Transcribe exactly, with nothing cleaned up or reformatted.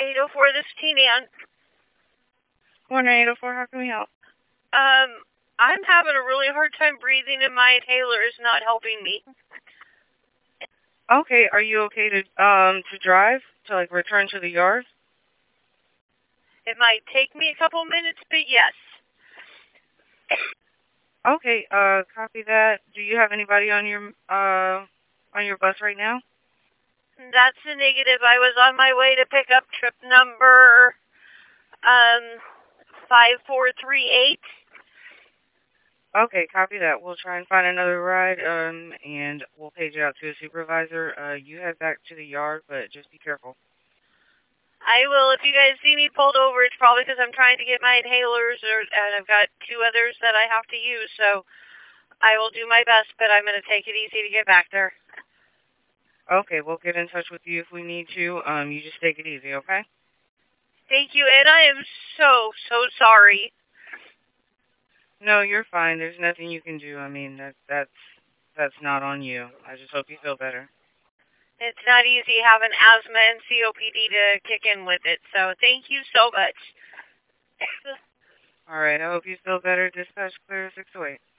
eight oh four, this is T-Nan. Corner eight oh four, how can we help? Um, I'm having a really hard time breathing and my inhaler is not helping me. Okay, are you okay to um to drive to like return to the yard? It might take me a couple minutes, but yes. Okay, uh, copy that. Do you have anybody on your uh on your bus right now? That's a negative. I was on my way to pick up trip number um five four three eight. Okay, copy that. We'll try and find another ride, um, and we'll page it out to a supervisor. Uh, you head back to the yard, but just be careful. I will. If you guys see me pulled over, it's probably because I'm trying to get my inhalers, or and I've got two others that I have to use. So I will do my best, but I'm going to take it easy to get back there. Okay, we'll get in touch with you if we need to. Um, you just take it easy, okay? Thank you, and I am so so sorry. No, you're fine. There's nothing you can do. I mean, that that's that's not on you. I just hope you feel better. It's not easy having asthma and C O P D to kick in with it, so thank you so much. All right, I hope you feel better. Dispatch clear six oh eight.